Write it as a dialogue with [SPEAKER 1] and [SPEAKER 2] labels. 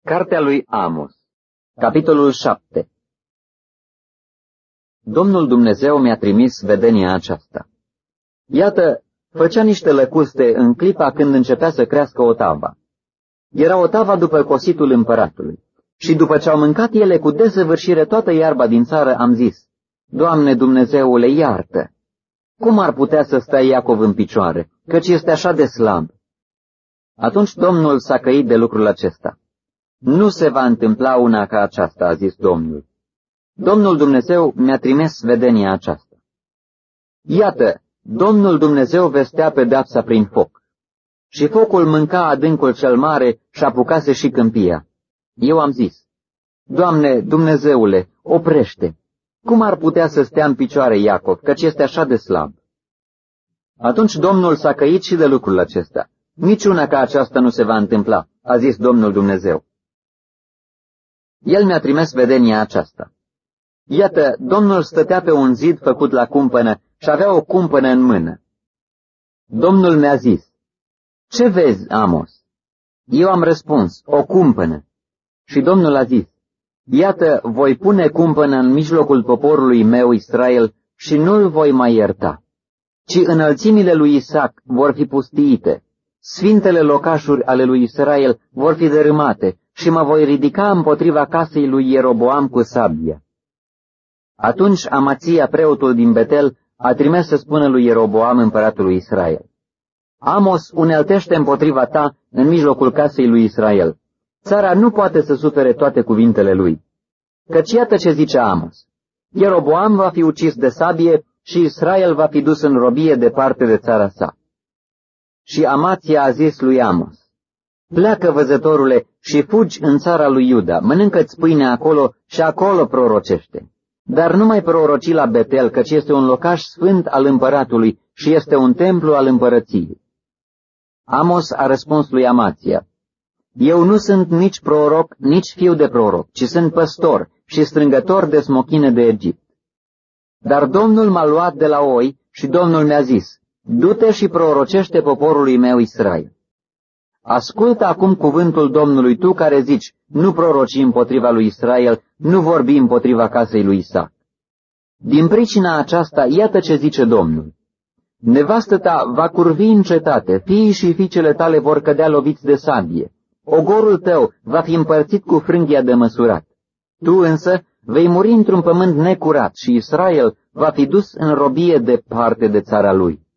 [SPEAKER 1] Cartea lui Amos, capitolul 7. Domnul Dumnezeu mi-a trimis vedenia aceasta. Iată, făcea niște lăcuste în clipa când începea să crească otava. Era otava după cositul împăratului. Și după ce au mâncat ele cu desăvârșire toată iarba din țară, am zis, Doamne Dumnezeule, iartă! Cum ar putea să stea Iacov în picioare, căci este așa de slab? Atunci Domnul s-a căit de lucrul acesta. Nu se va întâmpla una ca aceasta, a zis Domnul. Domnul Dumnezeu mi-a trimis vedenia aceasta. Iată, Domnul Dumnezeu vestea pedeapsa prin foc. Și focul mânca adâncul cel mare și apucase și câmpia. Eu am zis, Doamne Dumnezeule, oprește! Cum ar putea să stea în picioare Iacov, căci este așa de slab? Atunci Domnul s-a căit și de lucrul acesta. Niciuna ca aceasta nu se va întâmpla, a zis Domnul Dumnezeu. El mi-a trimis vedenia aceasta. Iată, Domnul stătea pe un zid făcut la cumpănă și avea o cumpănă în mână. Domnul mi-a zis, ce vezi, Amos? Eu am răspuns, o cumpănă. Și Domnul a zis, iată, voi pune cumpănă în mijlocul poporului meu Israel și nu-l voi mai ierta, ci înălțimile lui Isaac vor fi pustiite, sfintele locașuri ale lui Israel vor fi dărâmate și mă voi ridica împotriva casei lui Ieroboam cu sabia. Atunci Amația, preotul din Betel, a trimis să spună lui Ieroboam, împăratul lui Israel, Amos uneltește împotriva ta în mijlocul casei lui Israel. Țara nu poate să sufere toate cuvintele lui. Căci iată ce zice Amos, Ieroboam va fi ucis de sabie și Israel va fi dus în robie departe de țara sa. Și Amația a zis lui Amos, pleacă, văzătorule, și fugi în țara lui Iuda, mănâncă-ți pâine acolo și acolo prorocește. Dar nu mai proroci la Betel, căci este un locaș sfânt al împăratului și este un templu al împărăției. Amos a răspuns lui Amația, eu nu sunt nici proroc, nici fiu de proroc, ci sunt păstor și strângător de smochine de Egipt. Dar Domnul m-a luat de la oi și Domnul mi-a zis, du-te și prorocește poporului meu Israel. Ascultă acum cuvântul Domnului tu care zici, nu proroci împotriva lui Israel, nu vorbi împotriva casei lui Isaac. Din pricina aceasta, iată ce zice Domnul. Nevastă ta va curvi în cetate, fiii și fiicele tale vor cădea loviți de sabie. Ogorul tău va fi împărțit cu frânghia de măsurat. Tu însă vei muri într-un pământ necurat și Israel va fi dus în robie departe de țara lui.